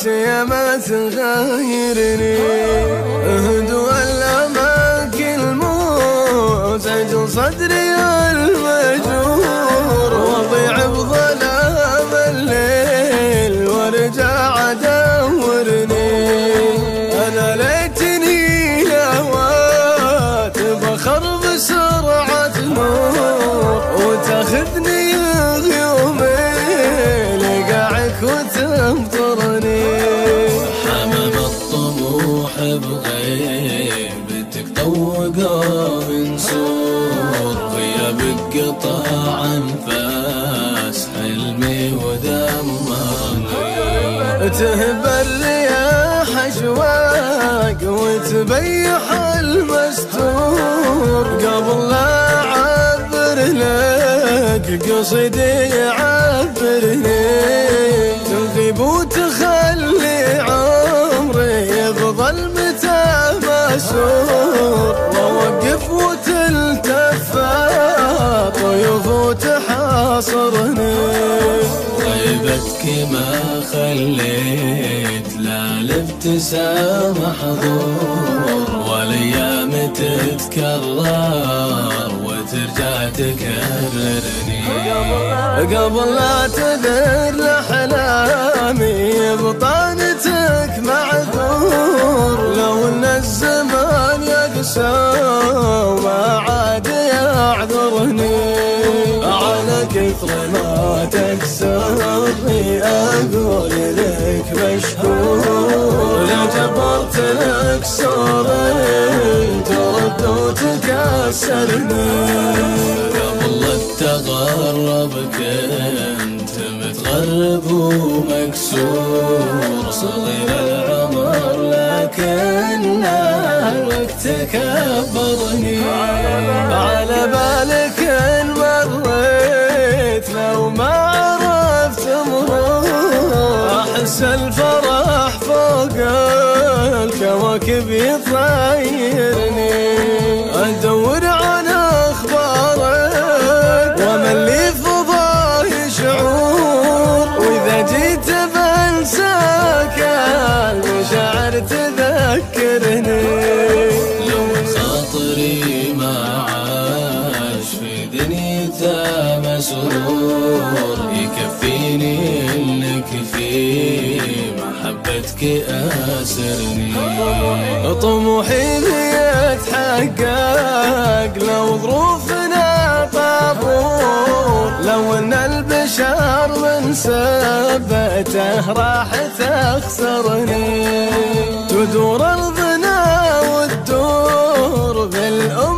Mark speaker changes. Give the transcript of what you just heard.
Speaker 1: العشية ما تغيرني، هدوء الأماكن مزعج صدري المجور، وضيع بظلام الليل وارجع ادورني. انا ليتني هوات بخر بسرعة نور، وتاخذني غيومي لقاعك وتمطرني.
Speaker 2: حمام الطموح بغيبتك طوق منسور، غيابك قطع انفاس حلمي ودمرني.
Speaker 1: تهب الرياح اشواق وتبيح المستور، قبل لا اعبر لك قصدي يعبرني. تغيب وتخلي عمري يظل متى مسور، واوقف وتلتفت طيوف وتحاصرني.
Speaker 2: غيبتك ما خليت لا الابتسامة حضور، والايام تتكرر وترجع تكررني.
Speaker 1: قبل لا تذر لاحلامي بطانتك معذور، لو ان الزمان يقسى وما عاد يعذرني. على كثر ما تكسرني اقول لك مشكور، اعتبرت لك سوري ترد وتكسرني.
Speaker 2: قبل التغرب كنت متغرب ومكسور، صغير العمر لكن الوقت كبرني.
Speaker 1: على بالك ان مريت لو ما عرفت مرور، احس الفرح فوق الكواكب يطيرني. ادور عن اخبارك ومن لي فضاه شعور، واذا جيت بنساك المشاعر تذكرني.
Speaker 2: لو خاطري ما عاش في دنيته مسرور، يكفيني انك في محبتك اسرني.
Speaker 1: طموحي بيتحقق لو ظروفنا طابور، لو ان البشر من سبته راح تخسرني. تدور ارضنا وتدور بالأمور